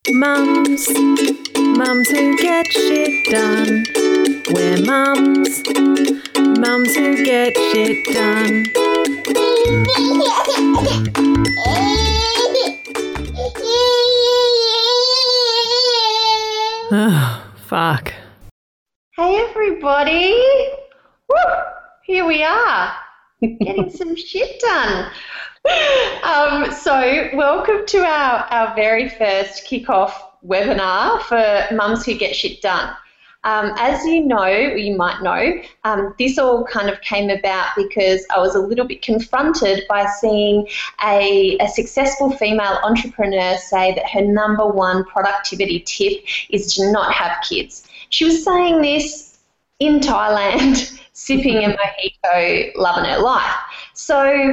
Mums, mums who get shit done. We're mums, mums who get shit done. Oh, fuck. Hey everybody! Woo! Here we are, getting some shit done. So welcome to our very first kickoff webinar for Mums Who Get Shit Done. As you know, or you might know, this all kind of came about because I was a little bit confronted by seeing a successful female entrepreneur say that her number one productivity tip is to not have kids. She was saying this in Thailand, sipping a mojito, loving her life. So,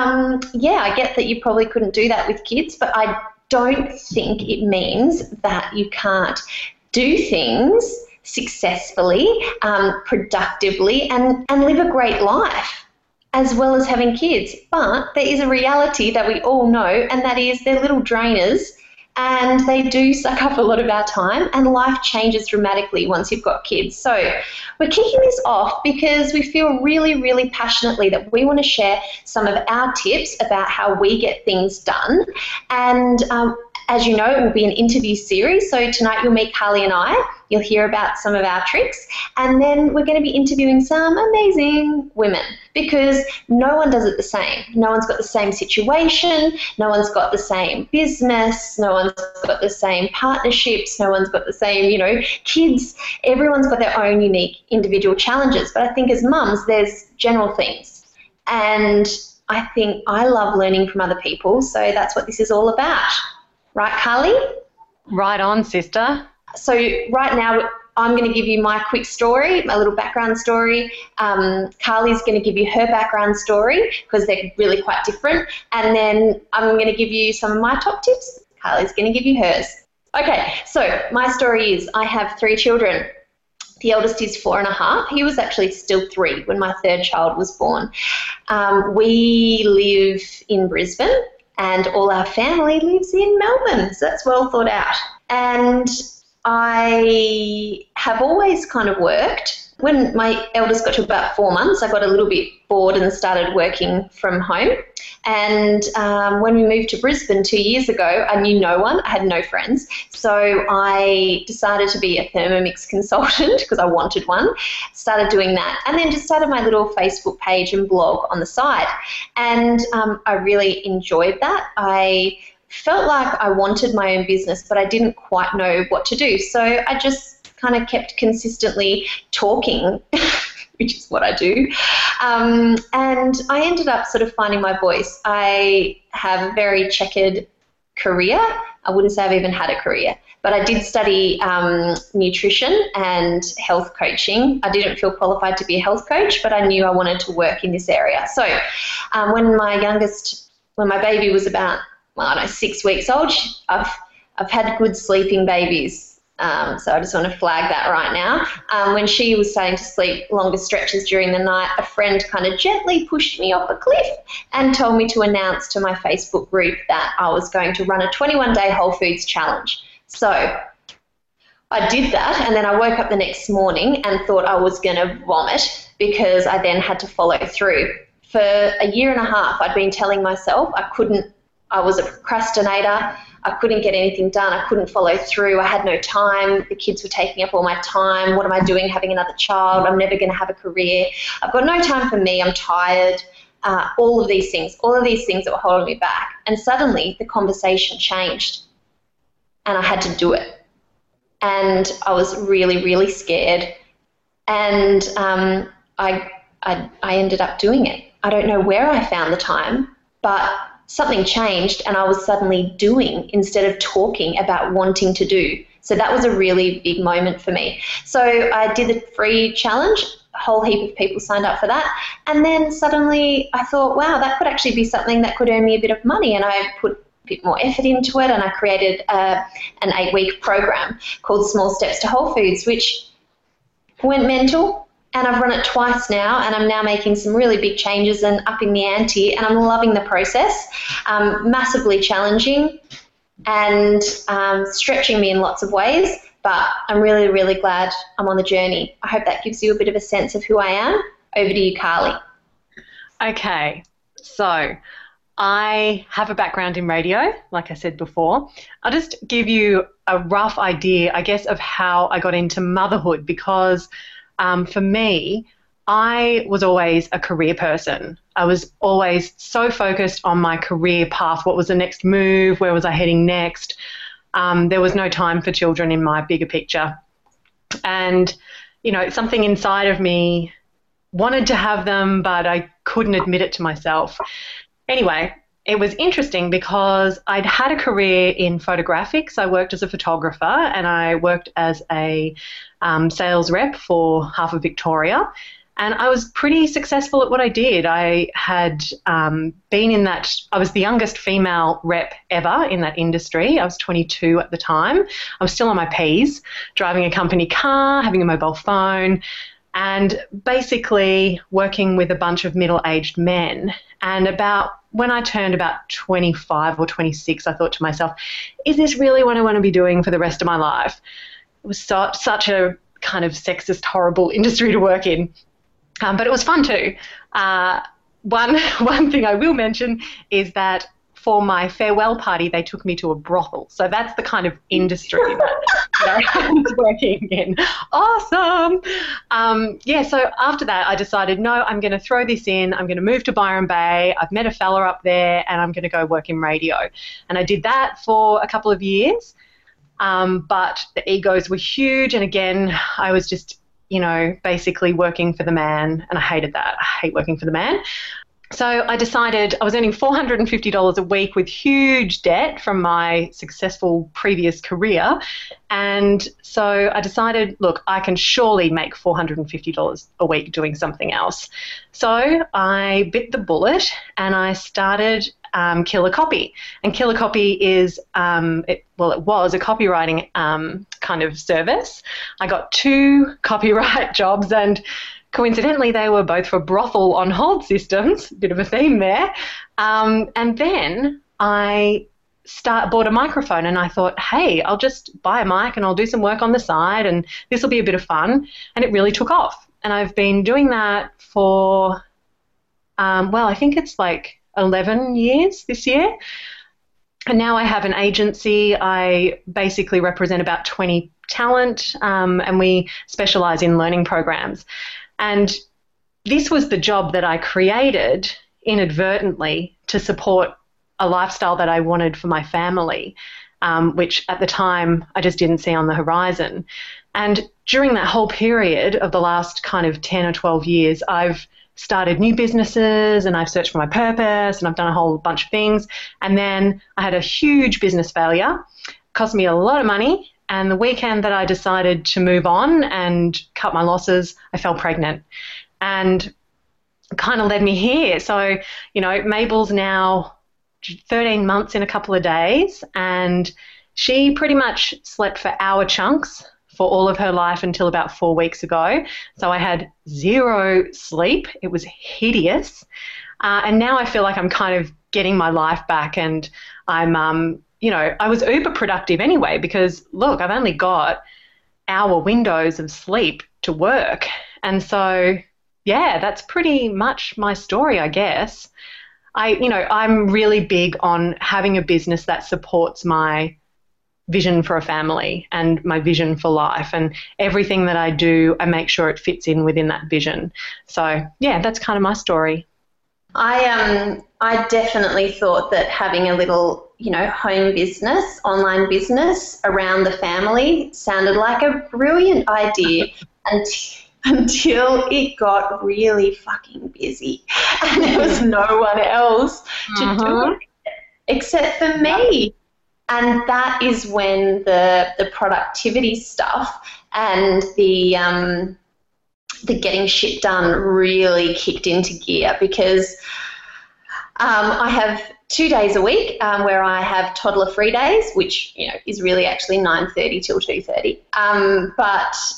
I get that you probably couldn't do that with kids, but I don't think it means that you can't do things successfully, productively, and live a great life as well as having kids. But there is a reality that we all know, and that is they're little drainers and they do suck up a lot of our time, and life changes dramatically once you've got kids. So we're kicking this off because we feel really, really passionately that we want to share some of our tips about how we get things done. And as you know, it will be an interview series. So tonight you'll meet Carly and I. You'll hear about some of our tricks. And then we're going to be interviewing some amazing women because no one does it the same. No one's got the same situation. No one's got the same business. No one's got the same partnerships. No one's got the same, kids. Everyone's got their own unique individual challenges. But I think as mums, there's general things. And I think I love learning from other people. So that's what this is all about. Right, Carly? Right on, sister. So right now I'm going to give you my quick story, my little background story. Carly's going to give you her background story because they're really quite different. And then I'm going to give you some of my top tips. Carly's going to give you hers. Okay, so my story is I have 3 children. The eldest is 4.5. He was actually still 3 when my third child was born. We live in Brisbane. And all our family lives in Melbourne, so that's well thought out. And I have always kind of worked. When my eldest got to about 4 months, I got a little bit bored and started working from home. And when we moved to Brisbane 2 years ago, I knew no one. I had no friends. So I decided to be a Thermomix consultant because I wanted one. Started doing that. And then just started my little Facebook page and blog on the side. And I really enjoyed that. I felt like I wanted my own business, but I didn't quite know what to do. So I just kind of kept consistently talking, which is what I do. And I ended up sort of finding my voice. I have a very checkered career. I wouldn't say I've even had a career, but I did study nutrition and health coaching. I didn't feel qualified to be a health coach, but I knew I wanted to work in this area. So when my baby was about, 6 weeks old, I've had good sleeping babies. So I just want to flag that right now. When she was starting to sleep longer stretches during the night, a friend kind of gently pushed me off a cliff and told me to announce to my Facebook group that I was going to run a 21-day Whole Foods challenge. So I did that, and then I woke up the next morning and thought I was going to vomit because I then had to follow through. For 1.5 years, I'd been telling myself I was a procrastinator. I couldn't get anything done. I couldn't follow through. I had no time. The kids were taking up all my time. What am I doing having another child? I'm never going to have a career. I've got no time for me. I'm tired. All of these things that were holding me back. And suddenly the conversation changed and I had to do it. And I was really, really scared. And I ended up doing it. I don't know where I found the time, but something changed and I was suddenly doing instead of talking about wanting to do. So that was a really big moment for me. So I did the free challenge. A whole heap of people signed up for that. And then suddenly I thought, wow, that could actually be something that could earn me a bit of money. And I put a bit more effort into it, and I created an 8-week program called Small Steps to Whole Foods, which went mental. And I've run it twice now, and I'm now making some really big changes and upping the ante, and I'm loving the process. Massively challenging, and stretching me in lots of ways. But I'm really, really glad I'm on the journey. I hope that gives you a bit of a sense of who I am. Over to you, Carly. Okay, so I have a background in radio, like I said before. I'll just give you a rough idea, I guess, of how I got into motherhood because for me, I was always a career person. I was always so focused on my career path. What was the next move? Where was I heading next? There was no time for children in my bigger picture. And, you know, something inside of me wanted to have them, but I couldn't admit it to myself. Anyway, it was interesting because I'd had a career in photographics. I worked as a photographer and I worked as a sales rep for half of Victoria. And I was pretty successful at what I did. I had been in that, I was the youngest female rep ever in that industry. I was 22 at the time. I was still on my Ps, driving a company car, having a mobile phone, and basically working with a bunch of middle-aged men. And when I turned about 25 or 26, I thought to myself, is this really what I want to be doing for the rest of my life? It was such a kind of sexist, horrible industry to work in. But it was fun too. One thing I will mention is that for my farewell party, they took me to a brothel. So that's the kind of industry that I was working in. Awesome. So after that, I decided, no, I'm going to throw this in. I'm going to move to Byron Bay. I've met a fella up there and I'm going to go work in radio. And I did that for a couple of years. But the egos were huge. And again, I was just, basically working for the man, and I hated that. I hate working for the man. So I decided I was earning $450 a week with huge debt from my successful previous career. And so I decided, look, I can surely make $450 a week doing something else. So I bit the bullet and I started Killer Copy. And Killer Copy is, it was a copywriting kind of service. I got 2 copyright jobs, and coincidentally, they were both for brothel on hold systems, bit of a theme there. And then I bought a microphone and I thought, hey, I'll just buy a mic and I'll do some work on the side and this will be a bit of fun. And it really took off. And I've been doing that for, I think it's like 11 years this year. And now I have an agency. I basically represent about 20 talent and we specialise in learning programs. And this was the job that I created inadvertently to support a lifestyle that I wanted for my family, which at the time I just didn't see on the horizon. And during that whole period of the last kind of 10 or 12 years, I've started new businesses and I've searched for my purpose and I've done a whole bunch of things. And then I had a huge business failure, cost me a lot of money. And the weekend that I decided to move on and cut my losses, I fell pregnant. And kind of led me here. So, Mabel's now 13 months in a couple of days, and she pretty much slept for hour chunks for all of her life until about 4 weeks ago. So I had 0 sleep. It was hideous. And now I feel like I'm kind of getting my life back, and I'm I was uber productive anyway because, look, I've only got hour windows of sleep to work. And so, yeah, that's pretty much my story, I guess. I'm really big on having a business that supports my vision for a family and my vision for life. And everything that I do, I make sure it fits in within that vision. So, yeah, that's kind of my story. I definitely thought that having a little, home business, online business around the family sounded like a brilliant idea until it got really fucking busy and there was no one else to do it except for me. And that is when the productivity stuff and the getting shit done really kicked into gear because I have 2 days a week where I have toddler-free days, which is really actually 9:30 till 2:30. But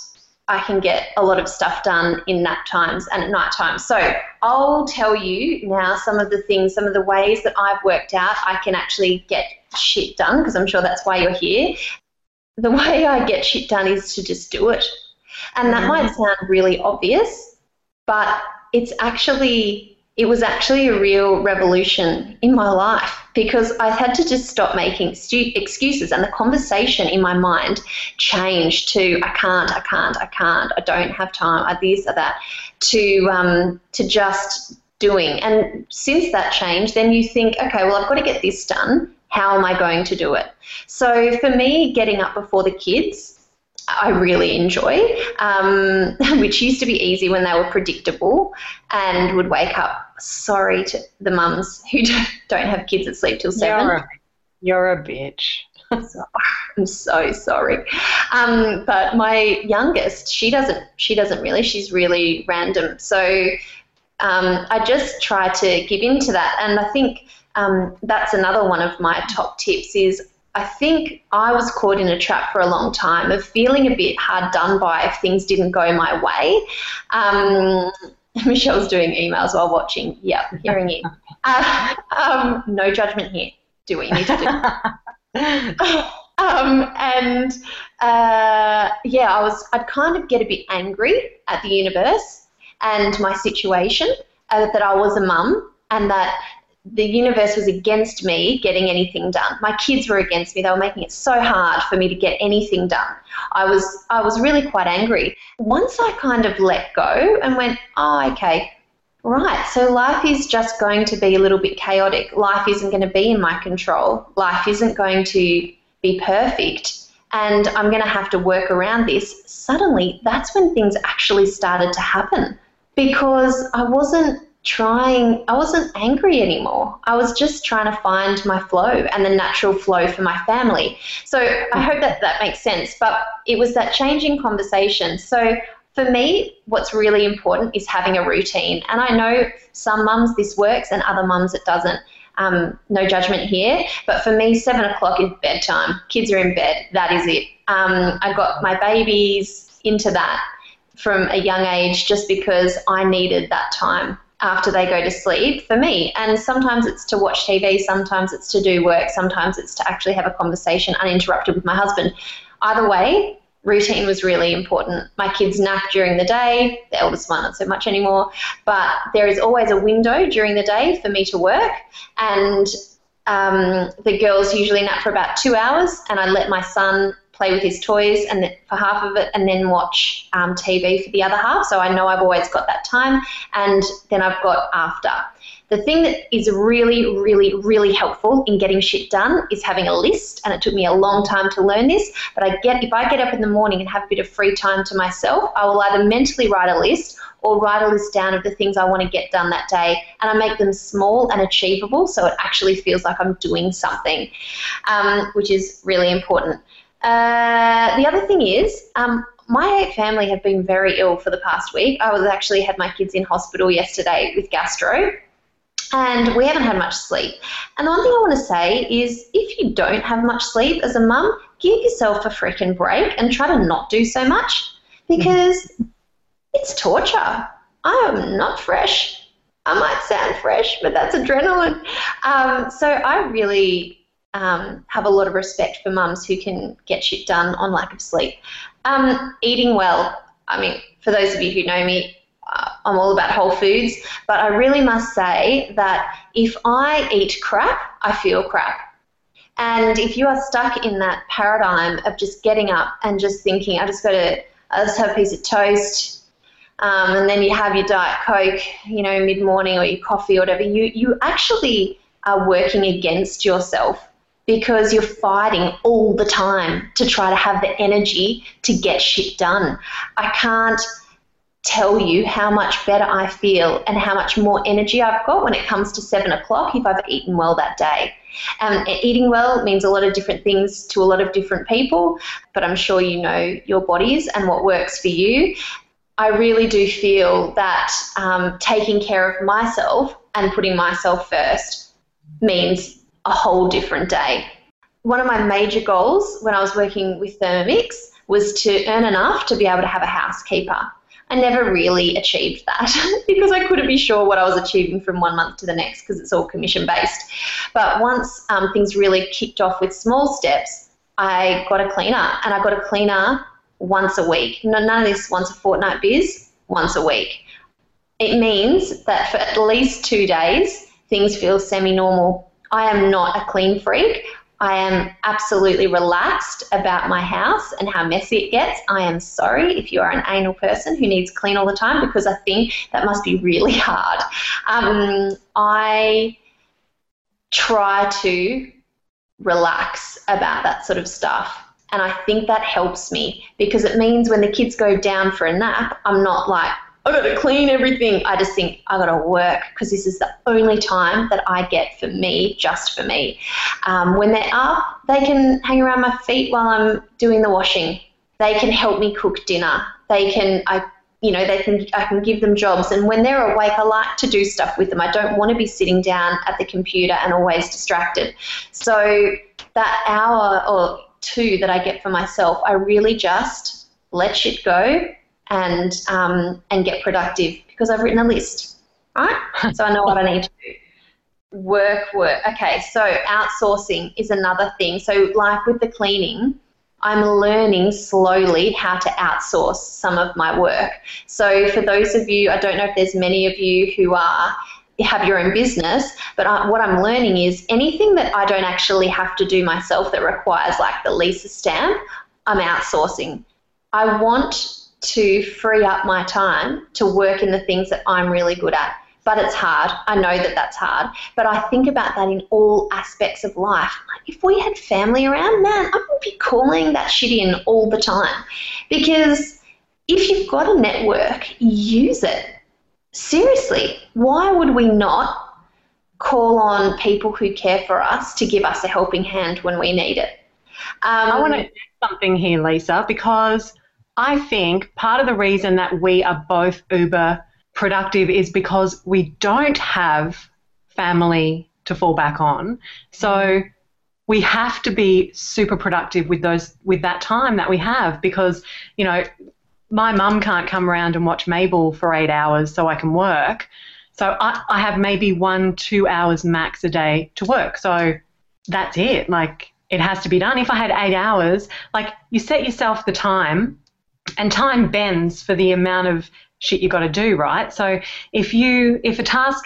I can get a lot of stuff done in nap times and at night time. So I'll tell you now some of the ways that I've worked out I can actually get shit done, because I'm sure that's why you're here. The way I get shit done is to just do it. And that might sound really obvious, but it was actually a real revolution in my life, because I had to just stop making excuses, and the conversation in my mind changed to I can't, I don't have time, I this or that, to just doing. And since that changed, then you think, okay, well, I've got to get this done. How am I going to do it? So for me, getting up before the kids, I really enjoy, which used to be easy when they were predictable and would wake up. Sorry to the mums who don't have kids that sleep till 7. You're a bitch. I'm so sorry. But my youngest, she doesn't really. She's really random. So I just try to give in to that. And I think that's another one of my top tips is, I think I was caught in a trap for a long time of feeling a bit hard done by if things didn't go my way. Michelle's doing emails while watching. Yeah, hearing it. No judgment here. Do what you need to do. I'd kind of get a bit angry at the universe and my situation, that I was a mum and that the universe was against me getting anything done. My kids were against me. They were making it so hard for me to get anything done. I was really quite angry. Once I kind of let go and went, oh, okay, right, so life is just going to be a little bit chaotic. Life isn't going to be in my control. Life isn't going to be perfect, and I'm going to have to work around this. Suddenly, that's when things actually started to happen, because I wasn't angry anymore. I was just trying to find my flow and the natural flow for my family. So I hope that makes sense. But it was that changing conversation. So for me, what's really important is having a routine. And I know some mums this works and other mums it doesn't. No judgment here. But for me, 7 o'clock is bedtime. Kids are in bed. That is it. I got my babies into that from a young age just because I needed that time after they go to sleep for me. And sometimes it's to watch TV, sometimes it's to do work, sometimes it's to actually have a conversation uninterrupted with my husband. Either way, routine was really important. My kids nap during the day, the eldest one not so much anymore, but there is always a window during the day for me to work, and the girls usually nap for about 2 hours, and I let my son play with his toys and for half of it, and then watch TV for the other half. So I know I've always got that time, and then I've got after. The thing that is really, really, really helpful in getting shit done is having a list, and it took me a long time to learn this, but if I get up in the morning and have a bit of free time to myself, I will either mentally write a list or write a list down of the things I want to get done that day, and I make them small and achievable so it actually feels like I'm doing something, which is really important. The other thing is, my family have been very ill for the past week. I had my kids in hospital yesterday with gastro, and we haven't had much sleep. And the one thing I want to say is, if you don't have much sleep as a mum, give yourself a freaking break and try to not do so much, because it's torture. I am not fresh. I might sound fresh, but that's adrenaline. So I really have a lot of respect for mums who can get shit done on lack of sleep. Eating well. I mean, for those of you who know me, I'm all about whole foods, but I really must say that if I eat crap, I feel crap. And if you are stuck in that paradigm of just getting up and just thinking, I just have a piece of toast, and then you have your Diet Coke, mid-morning, or your coffee or whatever, you actually are working against yourself, because you're fighting all the time to try to have the energy to get shit done. I can't tell you how much better I feel and how much more energy I've got when it comes to 7 o'clock if I've eaten well that day. Eating well means a lot of different things to a lot of different people, but I'm sure you know your bodies and what works for you. I really do feel that taking care of myself and putting myself first means a whole different day. one of my major goals when I was working with Thermomix was to earn enough to be able to have a housekeeper. I never really achieved that because I couldn't be sure what I was achieving from one month to the next because it's all commission-based. But once things really kicked off with small steps, I got a cleaner, and I got a cleaner once a week. None of this once a fortnight biz, once a week. It means that for at least 2 days, things feel semi-normal. I am not a clean freak. I am absolutely relaxed about my house and how messy it gets. I am sorry if you are an anal person who needs clean all the time, because I think that must be really hard. I try to relax about that sort of stuff, and I think that helps me because it means when the kids go down for a nap, I'm not like, I got to clean everything. I just think I got to work because this is the only time that I get for me, just for me. When they're up, they can hang around my feet while I'm doing the washing. They can help me cook dinner. I can give them jobs. And when they're awake, I like to do stuff with them. I don't want to be sitting down at the computer and always distracted. So that hour or two that I get for myself, I really just let shit go and get productive because I've written a list, right? So I know what I need to do. Work. Okay, so outsourcing is another thing. So like with the cleaning, I'm learning slowly how to outsource some of my work. So for those of you, I don't know if there's many of you who have your own business, but what I'm learning is anything that I don't actually have to do myself that requires like the Lisa stamp, I'm outsourcing. I want to free up my time to work in the things that I'm really good at. But it's hard. I know that that's hard. But I think about that in all aspects of life. Like if we had family around, man, I would be calling that shit in all the time. Because if you've got a network, use it. Seriously, why would we not call on people who care for us to give us a helping hand when we need it? I want to add something here, Lisa, because I think part of the reason that we are both uber productive is because we don't have family to fall back on. So we have to be super productive with that time that we have because, you know, my mum can't come around and watch Mabel for 8 hours so I can work. So I have maybe 1-2 hours max a day to work. So that's it. Like it has to be done. If I had 8 hours, like you set yourself the time. And time bends for the amount of shit you got to do, right? So if you think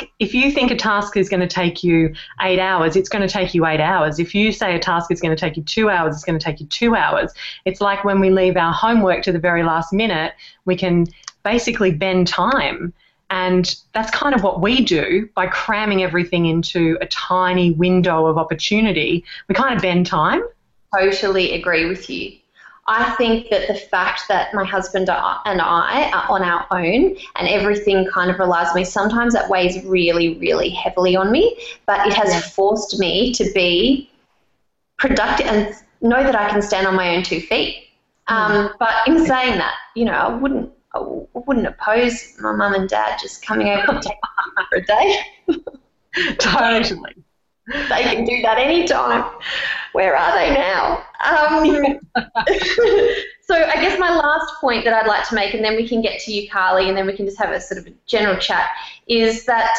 a task is going to take you 8 hours, it's going to take you 8 hours. If you say a task is going to take you 2 hours, it's going to take you 2 hours. It's like when we leave our homework to the very last minute, we can basically bend time. And that's kind of what we do by cramming everything into a tiny window of opportunity. We kind of bend time. Totally agree with you. I think that the fact that my husband and I are on our own and everything kind of relies on me, sometimes that weighs really, really heavily on me, but it has forced me to be productive and know that I can stand on my own 2 feet. But in saying that, you know, I wouldn't oppose my mum and dad just coming over to take me for a day. Totally. They can do that anytime. Where are they now? So I guess my last point that I'd like to make, and then we can get to you, Carly, and then we can just have a sort of a general chat, is that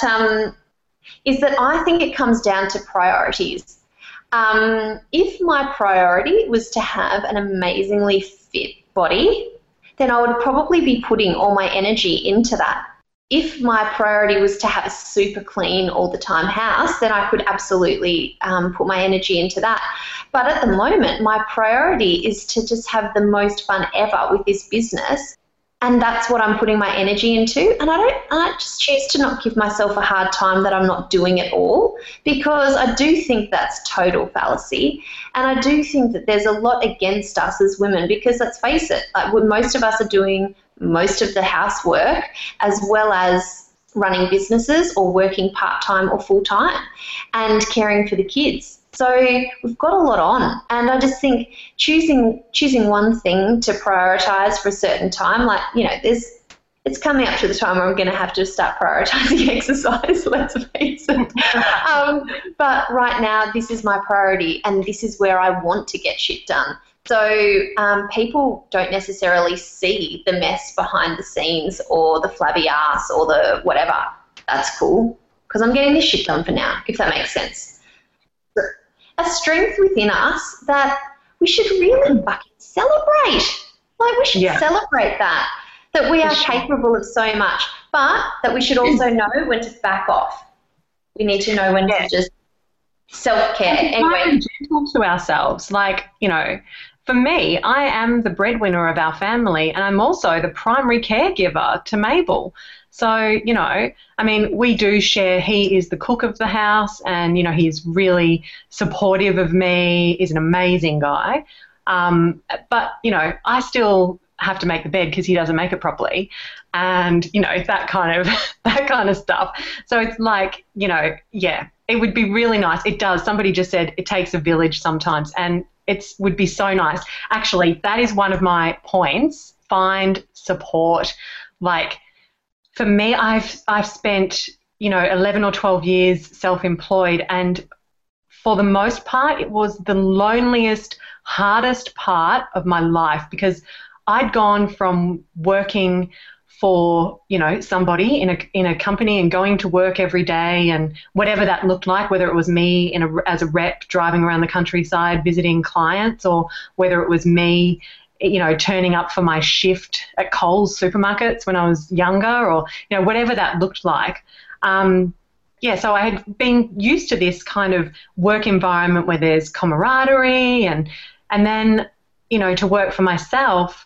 I think it comes down to priorities. If my priority was to have an amazingly fit body, then I would probably be putting all my energy into that. If my priority was to have a super clean all the time house, then I could absolutely put my energy into that. But at the moment, my priority is to just have the most fun ever with this business. And that's what I'm putting my energy into. And I just choose to not give myself a hard time that I'm not doing it all, because I do think that's total fallacy. And I do think that there's a lot against us as women, because let's face it, like most of us are doing most of the housework as well as running businesses or working part-time or full-time and caring for the kids. So we've got a lot on, and I just think choosing one thing to prioritise for a certain time, like, you know, there's it's coming up to the time where I'm going to have to start prioritising exercise, let's face it. But right now, this is my priority, and this is where I want to get shit done. So people don't necessarily see the mess behind the scenes or the flabby ass or the whatever. That's cool, because I'm getting this shit done for now, if that makes sense. A strength within us that we should really fucking celebrate. Like, we should celebrate that we are capable of so much, but that we should also know when to back off. We need to know when to just self-care. Anyway, gentle to ourselves. Like, you know, for me, I am the breadwinner of our family, and I'm also the primary caregiver to Mabel. So, you know, I mean, we do share. He is the cook of the house, and, you know, he's really supportive of me. He's an amazing guy. But, you know, I still have to make the bed because he doesn't make it properly, and, you know, that kind of stuff. So it's like, you know, it would be really nice. It does. Somebody just said it takes a village sometimes, and it would be so nice. Actually, that is one of my points. Find support. Like, for me, I've spent, you know, 11 or 12 years self-employed, and for the most part, it was the loneliest, hardest part of my life, because I'd gone from working for, you know, somebody in a company and going to work every day and whatever that looked like, whether it was me as a rep driving around the countryside visiting clients, or whether it was me, you know, turning up for my shift at Coles supermarkets when I was younger, or, you know, whatever that looked like. So I had been used to this kind of work environment where there's camaraderie, and then, you know, to work for myself,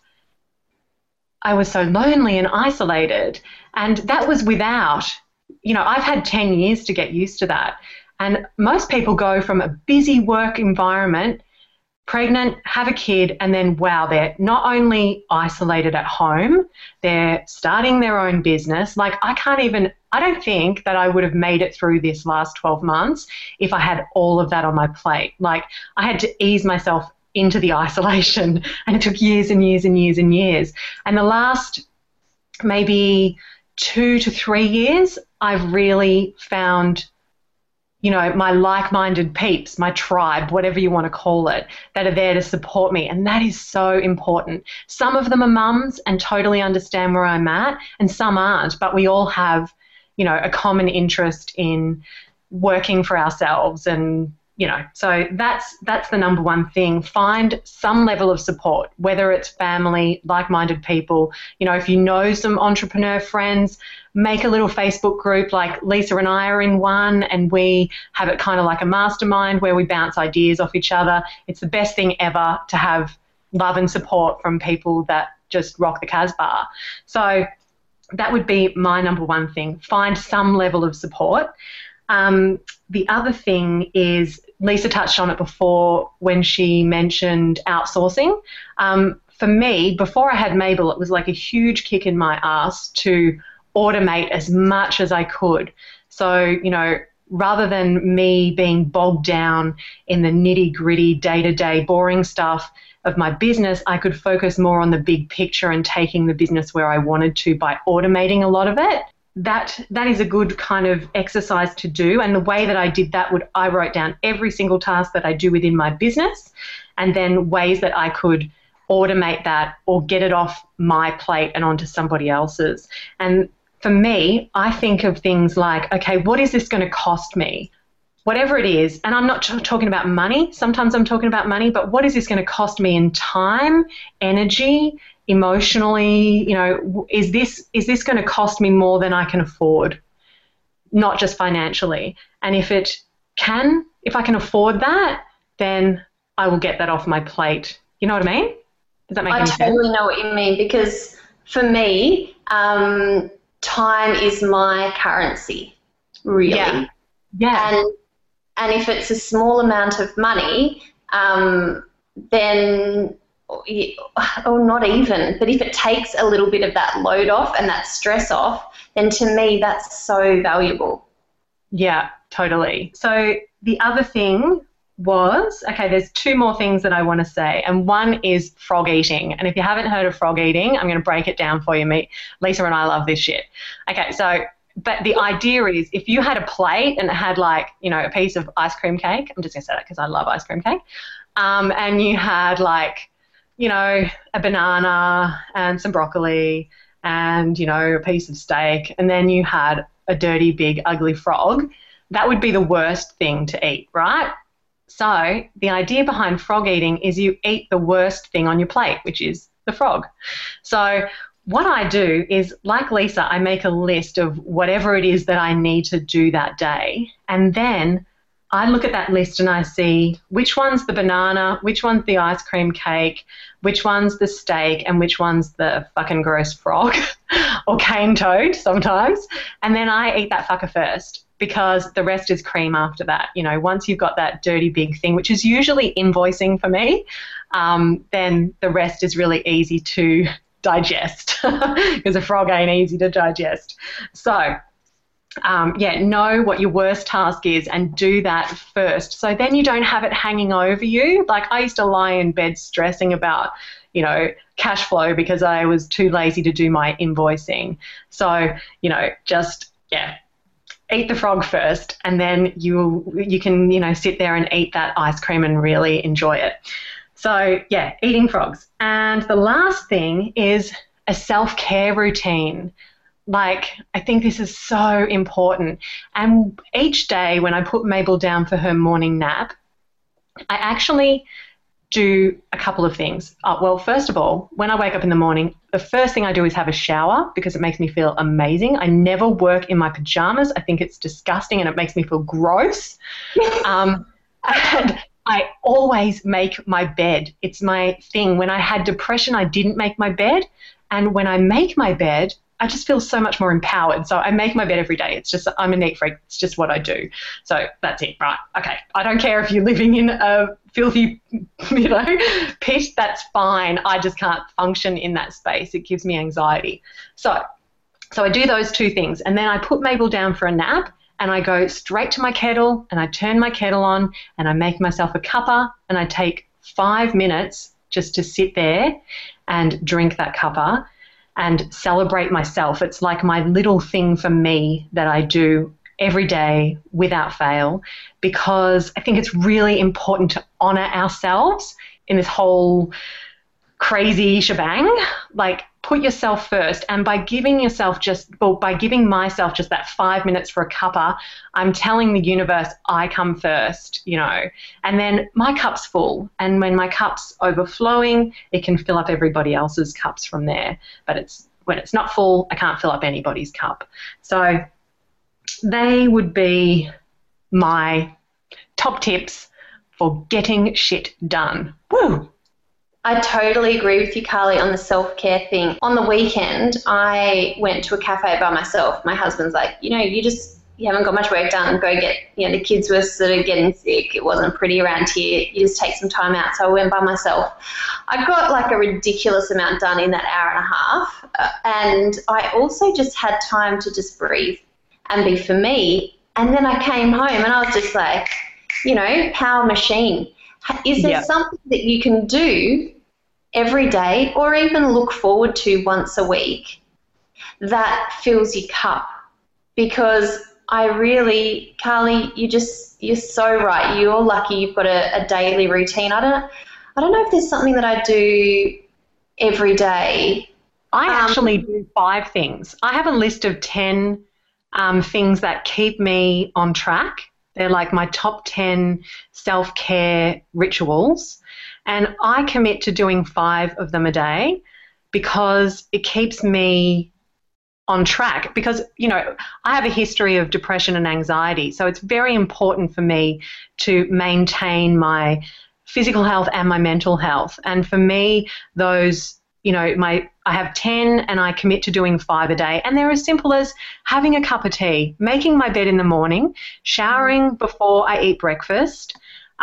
I was so lonely and isolated, and that was without, you know, I've had 10 years to get used to that. And most people go from a busy work environment, pregnant, have a kid, and then, wow, they're not only isolated at home, they're starting their own business. Like, I don't think that I would have made it through this last 12 months if I had all of that on my plate. Like, I had to ease myself into the isolation, and it took years and years and years and years. And the last maybe 2 to 3 years, I've really found, you know, my like-minded peeps, my tribe, whatever you want to call it, that are there to support me. And that is so important. Some of them are mums and totally understand where I'm at, and some aren't, but we all have, you know, a common interest in working for ourselves. And, you know, so that's the number one thing. Find some level of support, whether it's family, like-minded people. You know, if you know some entrepreneur friends, make a little Facebook group. Like Lisa and I are in one, and we have it kind of like a mastermind where we bounce ideas off each other. It's the best thing ever to have love and support from people that just rock the Casbah. So that would be my number one thing. Find some level of support. The other thing is, Lisa touched on it before when she mentioned outsourcing. For me, before I had Mabel, it was like a huge kick in my ass to automate as much as I could. So, you know, rather than me being bogged down in the nitty-gritty, day-to-day boring stuff of my business, I could focus more on the big picture and taking the business where I wanted to by automating a lot of it. That is a good kind of exercise to do. And the way that I did that I wrote down every single task that I do within my business, and then ways that I could automate that or get it off my plate and onto somebody else's. And for me, I think of things like, okay, what is this going to cost me? Whatever it is, and I'm not talking about money. Sometimes I'm talking about money, but what is this going to cost me in time, energy, emotionally? You know, is this going to cost me more than I can afford? Not just financially. And if I can afford that, then I will get that off my plate. You know what I mean? Does that make any sense? I totally know what you mean, because for me, time is my currency, really. Yeah. And if it's a small amount of money, then, or not even, but if it takes a little bit of that load off and that stress off, then to me that's so valuable. Yeah, totally. So the other thing was, okay, there's two more things that I want to say, and one is frog eating. And if you haven't heard of frog eating, I'm going to break it down for you. Lisa and I love this shit. Okay, so, but the idea is if you had a plate and it had like, you know, a piece of ice cream cake, I'm just going to say that because I love ice cream cake, and you had like, you know, a banana and some broccoli and, you know, a piece of steak, and then you had a dirty, big, ugly frog, that would be the worst thing to eat, right? So the idea behind frog eating is you eat the worst thing on your plate, which is the frog. So what I do is, like Lisa, I make a list of whatever it is that I need to do that day, and then I look at that list and I see which one's the banana, which one's the ice cream cake, which one's the steak, and which one's the fucking gross frog or cane toad sometimes. And then I eat that fucker first because the rest is cream after that. You know, once you've got that dirty big thing, which is usually invoicing for me, then the rest is really easy to digest because a frog ain't easy to digest. So know what your worst task is and do that first. So then you don't have it hanging over you. Like I used to lie in bed stressing about, you know, cash flow because I was too lazy to do my invoicing. So, you know, just, eat the frog first, and then you can, you know, sit there and eat that ice cream and really enjoy it. So, eating frogs. And the last thing is a self-care routine. Like, I think this is so important. And each day when I put Mabel down for her morning nap, I actually do a couple of things. Well, first of all, when I wake up in the morning, the first thing I do is have a shower because it makes me feel amazing. I never work in my pajamas. I think it's disgusting and it makes me feel gross. And I always make my bed. It's my thing. When I had depression, I didn't make my bed. And when I make my bed, I just feel so much more empowered. So I make my bed every day. It's just, I'm a neat freak. It's just what I do. So that's it, right? Okay. I don't care if you're living in a filthy, you know, pit. That's fine. I just can't function in that space. It gives me anxiety. So I do those two things. And then I put Mabel down for a nap and I go straight to my kettle and I turn my kettle on and I make myself a cuppa and I take 5 minutes just to sit there and drink that cuppa and celebrate myself. It's like my little thing for me that I do every day without fail, because I think it's really important to honour ourselves in this whole crazy shebang. Like, put yourself first, and by giving myself just that 5 minutes for a cuppa, I'm telling the universe I come first, you know, and then my cup's full, and when my cup's overflowing, it can fill up everybody else's cups from there. But when it's not full, I can't fill up anybody's cup. So they would be my top tips for getting shit done. Woo! I totally agree with you, Carly, on the self-care thing. On the weekend, I went to a cafe by myself. My husband's like, you know, you haven't got much work done. Go get, you know, the kids were sort of getting sick. It wasn't pretty around here. You just take some time out. So I went by myself. I got like a ridiculous amount done in that hour and a half. And I also just had time to just breathe and be for me. And then I came home and I was just like, you know, power machine. Is there something that you can do every day or even look forward to once a week that fills your cup? Because I really, Carly, you're so right. You're lucky you've got a daily routine. I don't know if there's something that I do every day. I actually do 5 things. I have a list of 10 things that keep me on track. They're like my top 10 self-care rituals. And I commit to doing 5 of them a day because it keeps me on track. Because, you know, I have a history of depression and anxiety. So it's very important for me to maintain my physical health and my mental health. And for me, those, you know, I have 10 and I commit to doing 5 a day. And they're as simple as having a cup of tea, making my bed in the morning, showering before I eat breakfast,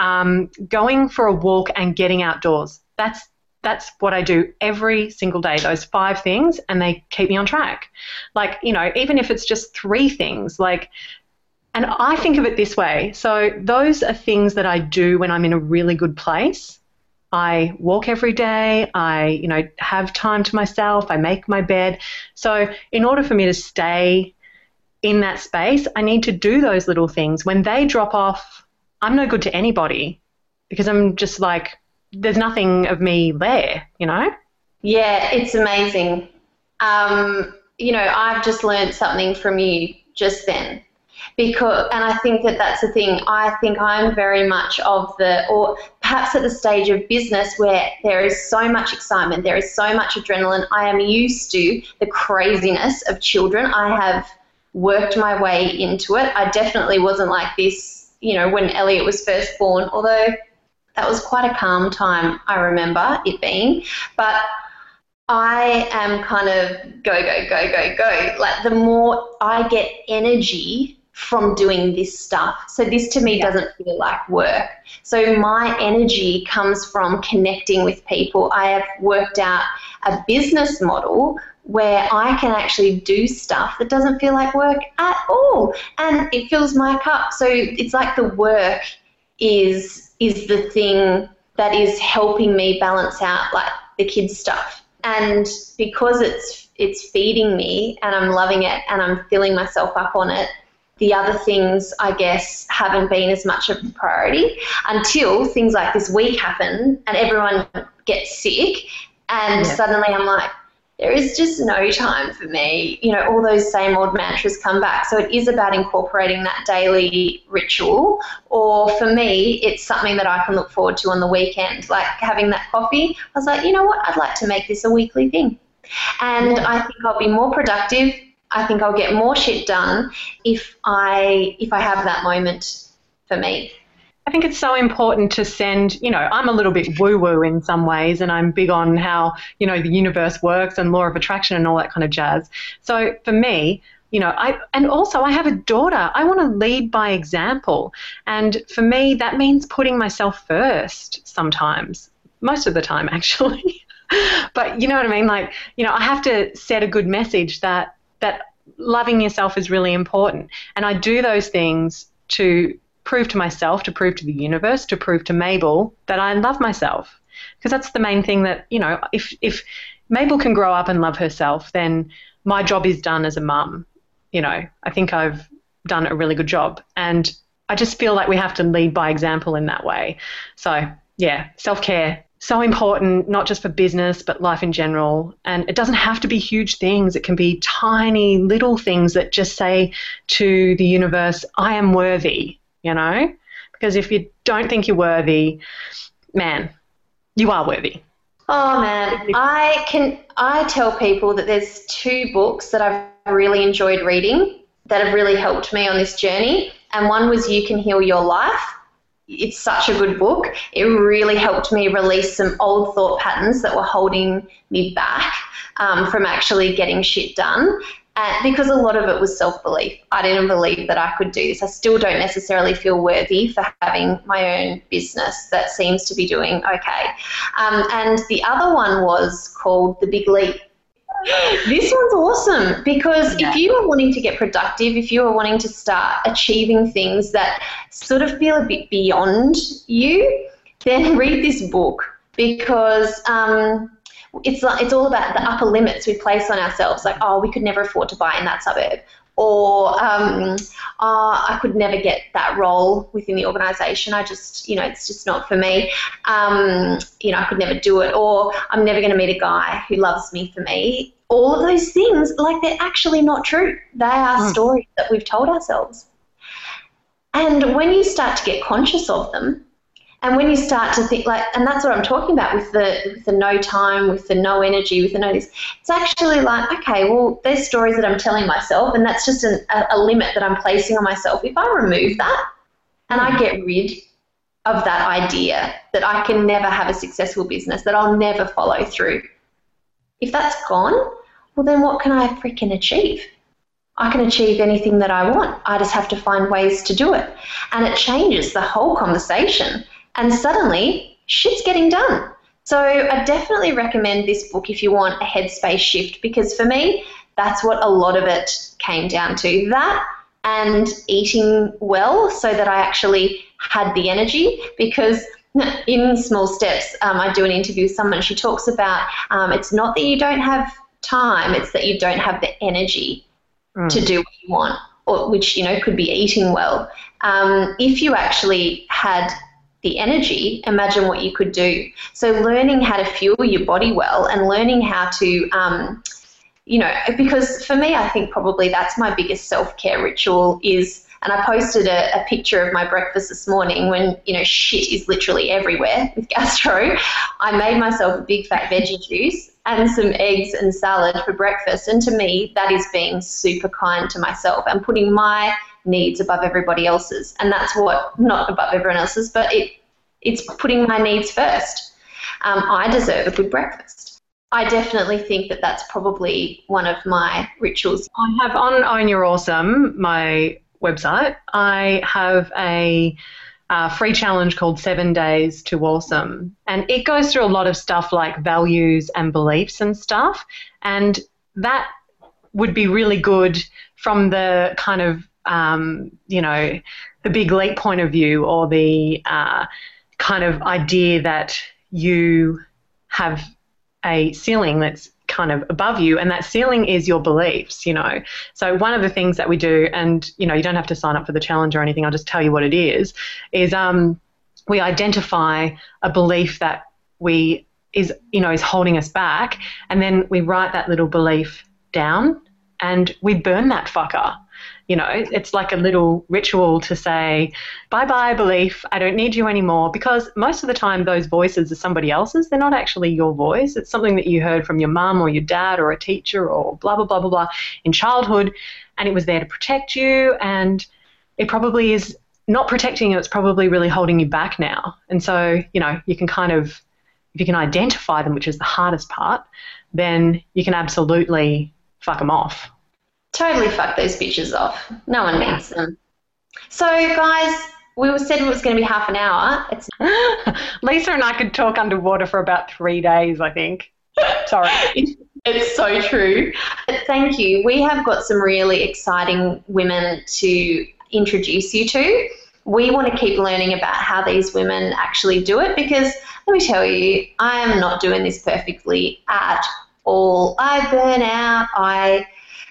going for a walk and getting outdoors. That's what I do every single day, those 5 things, and they keep me on track. Like, you know, even if it's just 3 things, like And I think of it this way. So those are things that I do when I'm in a really good place. I walk every day. I, have time to myself. I make my bed. So in order for me to stay in that space, I need to do those little things. When they drop off, I'm no good to anybody because I'm just like, there's nothing of me there, Yeah, it's amazing. I've just learned something from you just then. And I think that's the thing. I think I'm very much or perhaps at the stage of business where there is so much excitement, there is so much adrenaline. I am used to the craziness of children. I have worked my way into it. I definitely wasn't like this, when Elliot was first born, although that was quite a calm time, I remember it being. But I am kind of go, go, go, go, go. Like the more I get energy from doing this stuff. So this to me doesn't feel like work. So my energy comes from connecting with people. I have worked out a business model where I can actually do stuff that doesn't feel like work at all. And it fills my cup. So it's like the work is the thing that is helping me balance out like the kids' stuff. And because it's feeding me and I'm loving it and I'm filling myself up on it, the other things, I guess, haven't been as much of a priority until things like this week happen and everyone gets sick and suddenly I'm like, there is just no time for me. All those same old mantras come back. So it is about incorporating that daily ritual, or for me, it's something that I can look forward to on the weekend, like having that coffee. I was like, you know what, I'd like to make this a weekly thing. And I think I'll be more productive. I think I'll get more shit done if I have that moment for me. I think it's so important to send, I'm a little bit woo-woo in some ways and I'm big on how, the universe works and law of attraction and all that kind of jazz. So for me, I have a daughter. I want to lead by example. And for me, that means putting myself first sometimes, most of the time actually. But you know what I mean? Like, I have to set a good message that loving yourself is really important. And I do those things to prove to myself, to prove to the universe, to prove to Mabel that I love myself. Because that's the main thing that, if Mabel can grow up and love herself, then my job is done as a mum. I think I've done a really good job. And I just feel like we have to lead by example in that way. So, yeah, self-care. So important, not just for business, but life in general. And it doesn't have to be huge things. It can be tiny little things that just say to the universe, I am worthy, because if you don't think you're worthy, man, you are worthy. Oh, man. I tell people that there's 2 books that I've really enjoyed reading that have really helped me on this journey. And one was You Can Heal Your Life. It's such a good book. It really helped me release some old thought patterns that were holding me back from actually getting shit done. Because a lot of it was self-belief. I didn't believe that I could do this. I still don't necessarily feel worthy for having my own business that seems to be doing okay. And the other one was called The Big Leap. This one's awesome because if you are wanting to get productive, if you are wanting to start achieving things that sort of feel a bit beyond you, then read this book because it's all about the upper limits we place on ourselves, like, oh, we could never afford to buy in that suburb, or I could never get that role within the organisation. I just, it's just not for me. I could never do it, or I'm never going to meet a guy who loves me for me. All of those things, like, they're actually not true. They are stories that we've told ourselves. And when you start to get conscious of them, and when you start to think and that's what I'm talking about with the no time, with the no energy, with the no this, it's actually like, okay, well, there's stories that I'm telling myself, and that's just a limit that I'm placing on myself. If I remove that and I get rid of that idea that I can never have a successful business, that I'll never follow through, if that's gone, well, then what can I freaking achieve? I can achieve anything that I want. I just have to find ways to do it. And it changes the whole conversation. And suddenly, shit's getting done. So I definitely recommend this book if you want a headspace shift, because for me, that's what a lot of it came down to. That and eating well so that I actually had the energy, because in Small Steps, I do an interview with someone. She talks about it's not that you don't have time, it's that you don't have the energy to do what you want, or which, you know, could be eating well. If you actually had the energy, imagine what you could do. So learning how to fuel your body well and learning how to, you know, because for me, I think probably that's my biggest self-care ritual is, and I posted a picture of my breakfast this morning when, you know, shit is literally everywhere with gastro. I made myself a big fat veggie juice and some eggs and salad for breakfast. And to me, that is being super kind to myself and putting my needs above everybody else's. And that's what, not above everyone else's, but it's putting my needs first. I deserve a good breakfast. I definitely think that that's probably one of my rituals. I have on Own Your Awesome, my website, I have a free challenge called 7 Days to Awesome. And it goes through a lot of stuff like values and beliefs and stuff. And that would be really good from the kind of, you know, the big leap point of view, or the kind of idea that you have a ceiling that's kind of above you, and that ceiling is your beliefs, you know. So one of the things that we do, and, you know, you don't have to sign up for the challenge or anything, I'll just tell you what it is we identify a belief that is holding us back, and then we write that little belief down and we burn that fucker. You know, it's like a little ritual to say, bye-bye belief, I don't need you anymore, because most of the time those voices are somebody else's. They're not actually your voice. It's something that you heard from your mum or your dad or a teacher or blah, blah, blah, blah, blah in childhood, and it was there to protect you, and it probably is not protecting you. It's probably really holding you back now. And so, you know, you can kind of, if you can identify them, which is the hardest part, then you can absolutely fuck them off. Totally fuck those bitches off. No one needs them. So, guys, we said it was going to be half an hour. Lisa and I could talk underwater for about 3 days, I think. Sorry. It's so true. But thank you. We have got some really exciting women to introduce you to. We want to keep learning about how these women actually do it, because let me tell you, I am not doing this perfectly at all. I burn out. I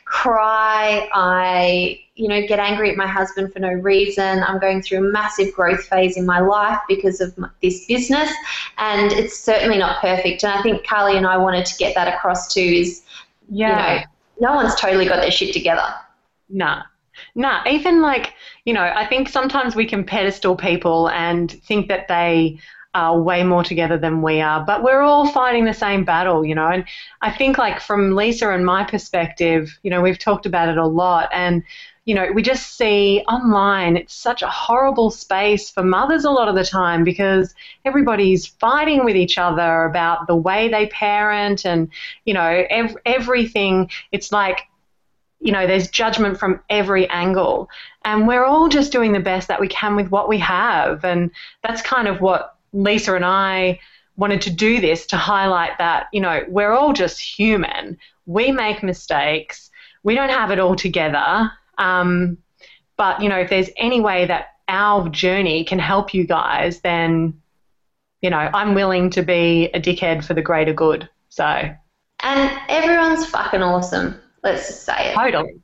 cry, I, you know, get angry at my husband for no reason. I'm going through a massive growth phase in my life because of this business, and it's certainly not perfect. And I think Carly and I wanted to get that across too, is, you know, no one's totally got their shit together. Nah, even like, you know, I think sometimes we can pedestal people and think that they are way more together than we are, but we're all fighting the same battle, you know. And I think, like, from Lisa and my perspective, you know, we've talked about it a lot, and, you know, we just see online it's such a horrible space for mothers a lot of the time, because everybody's fighting with each other about the way they parent, and, you know, everything. It's like, you know, there's judgment from every angle, and we're all just doing the best that we can with what we have. And that's kind of what Lisa and I wanted to do, this to highlight that, you know, we're all just human. We make mistakes. We don't have it all together. But, you know, if there's any way that our journey can help you guys, then, you know, I'm willing to be a dickhead for the greater good. So. And everyone's fucking awesome. Let's just say it. Totally.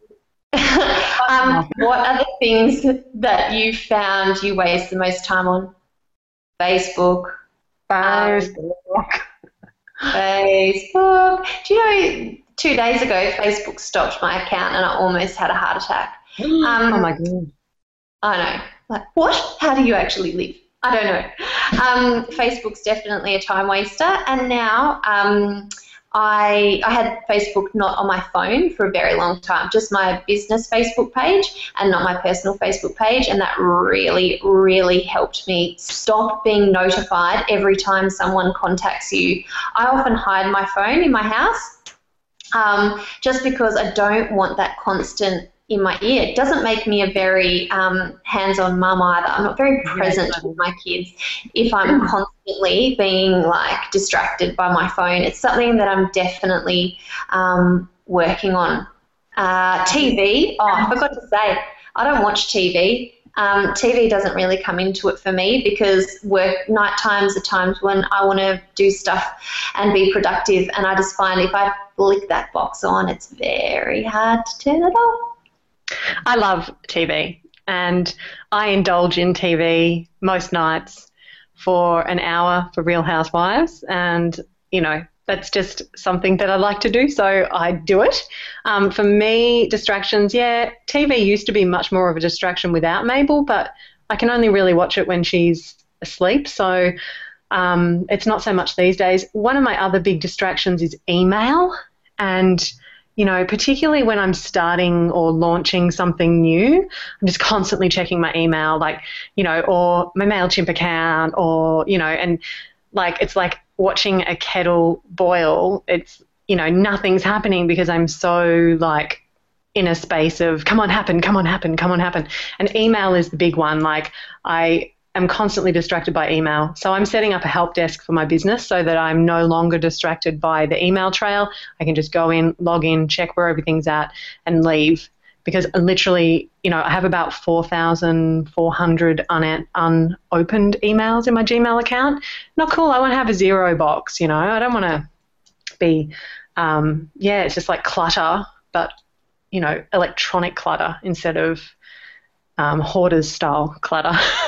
What are the things that you found you waste the most time on? Facebook. Facebook. Do you know, 2 days ago, Facebook stopped my account and I almost had a heart attack. Oh, my God. I know. Like, what? How do you actually live? I don't know. Facebook's definitely a time waster. And now I had Facebook not on my phone for a very long time, just my business Facebook page and not my personal Facebook page, and that really, really helped me stop being notified every time someone contacts you. I often hide my phone in my house just because I don't want that constant in my ear. It doesn't make me a very hands-on mum either. I'm not very present with my kids if I'm constantly being like distracted by my phone. It's something that I'm definitely working on. TV, I forgot to say, I don't watch TV. TV doesn't really come into it for me because work night times are times when I want to do stuff and be productive, and I just find if I flick that box on, it's very hard to turn it off. I love TV, and I indulge in TV most nights for an hour for Real Housewives, and, you know, that's just something that I like to do, so I do it. For me, distractions, yeah, TV used to be much more of a distraction without Mabel, but I can only really watch it when she's asleep, so it's not so much these days. One of my other big distractions is email, and, you know, particularly when I'm starting or launching something new, I'm just constantly checking my email, like, you know, or my MailChimp account, or, you know, and like it's like watching a kettle boil. It's, you know, nothing's happening because I'm so like in a space of come on, happen. And email is the big one. Like I am constantly distracted by email. So I'm setting up a help desk for my business so that I'm no longer distracted by the email trail. I can just go in, log in, check where everything's at and leave. Because literally, you know, I have about 4,400 unopened emails in my Gmail account. Not cool. I want to have a zero box, you know. I don't want to be, it's just like clutter, but, you know, electronic clutter instead of hoarders style clutter.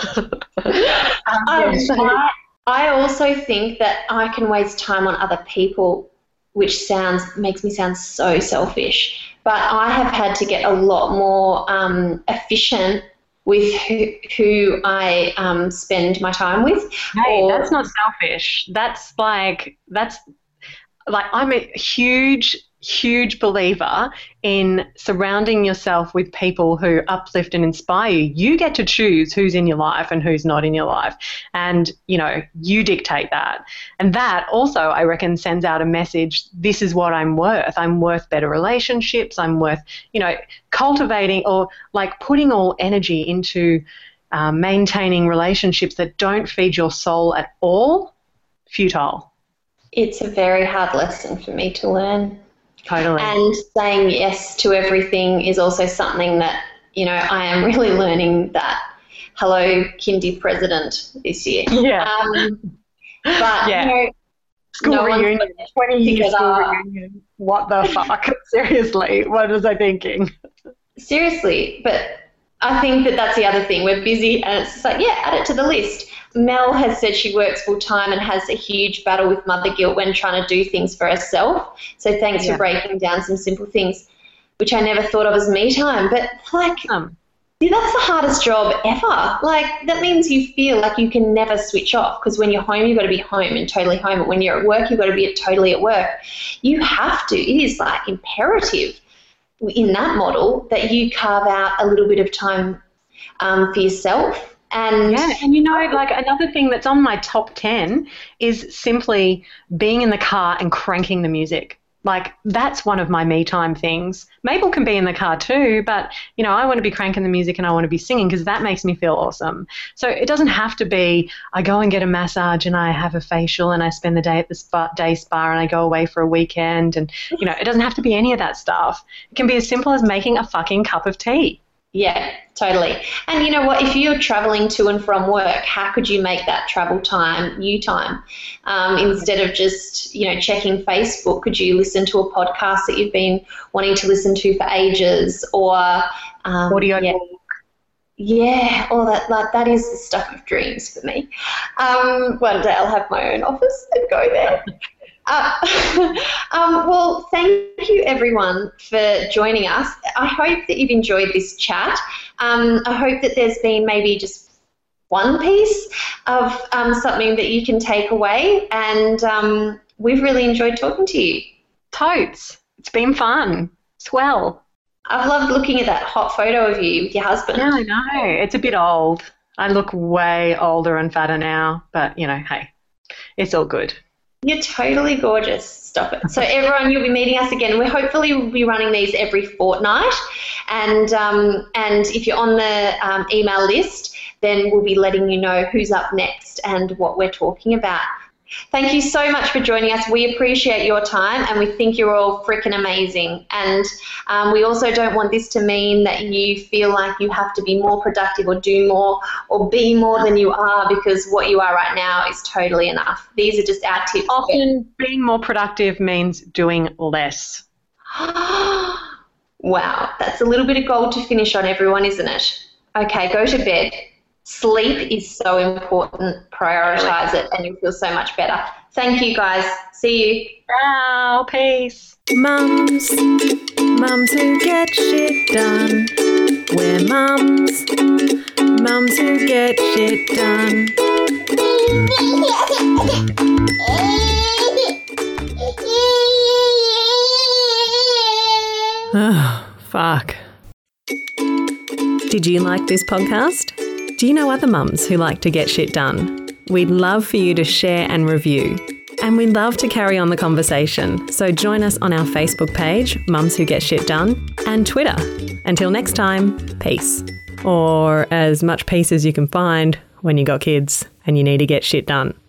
I also think that I can waste time on other people, which makes me sound so selfish. But I have had to get a lot more efficient with who I spend my time with. Hey, that's not selfish. That's like I'm a huge believer in surrounding yourself with people who uplift and inspire you. You get to choose who's in your life and who's not in your life. And, you know, you dictate that. And that also, I reckon, sends out a message, this is what I'm worth. I'm worth better relationships. I'm worth, you know, cultivating or like putting all energy into maintaining relationships that don't feed your soul at all. Futile. It's a very hard lesson for me to learn. Totally. And saying yes to everything is also something that, you know, I am really learning that. Hello, Kindy president this year. Yeah. But, yeah. You know, school reunion, 20-year school reunion. What the fuck? Seriously, what was I thinking? Seriously, but I think that that's the other thing. We're busy and it's just like, yeah, add it to the list. Mel has said she works full time and has a huge battle with mother guilt when trying to do things for herself. So thanks for breaking down some simple things, which I never thought of as me time. But like, that's the hardest job ever. Like that means you feel like you can never switch off because when you're home, you've got to be home and totally home. But when you're at work, you've got to be totally at work. You have to. It is like imperative in that model that you carve out a little bit of time for yourself. And you know, like another thing that's on my top 10 is simply being in the car and cranking the music. Like that's one of my me time things. Mabel can be in the car too, but, you know, I want to be cranking the music and I want to be singing because that makes me feel awesome. So it doesn't have to be I go and get a massage and I have a facial and I spend the day at the day spa and I go away for a weekend and, you know, it doesn't have to be any of that stuff. It can be as simple as making a fucking cup of tea. Yeah, totally. And you know what, if you're traveling to and from work, how could you make that travel time you time? Instead of just, you know, checking Facebook, could you listen to a podcast that you've been wanting to listen to for ages or audio book? Yeah, all that, like that is the stuff of dreams for me. One day I'll have my own office and go there. Well, thank you everyone for joining us. I hope that you've enjoyed this chat. I hope that there's been maybe just one piece of something that you can take away, and we've really enjoyed talking to you. Totes. It's been fun. Swell. I've loved looking at that hot photo of you with your husband. Yeah, I know. It's a bit old. I look way older and fatter now, but, you know, hey, it's all good. You're totally gorgeous. Stop it. So everyone, you'll be meeting us again. We'll hopefully be running these every fortnight. And if you're on the email list, then we'll be letting you know who's up next and what we're talking about. Thank you so much for joining us. We appreciate your time and we think you're all freaking amazing. And we also don't want this to mean that you feel like you have to be more productive or do more or be more than you are, because what you are right now is totally enough. These are just our tips. Often being more productive means doing less. Wow, that's a little bit of gold to finish on, everyone, isn't it? Okay, go to bed. Sleep is so important. Prioritise it and you'll feel so much better. Thank you, guys. See you. Ciao. Peace. Mums who get shit done. We're mums who get shit done. Oh, fuck. Did you like this podcast? Do you know other mums who like to get shit done? We'd love for you to share and review. And we'd love to carry on the conversation. So join us on our Facebook page, Mums Who Get Shit Done, and Twitter. Until next time, peace. Or as much peace as you can find when you got kids and you need to get shit done.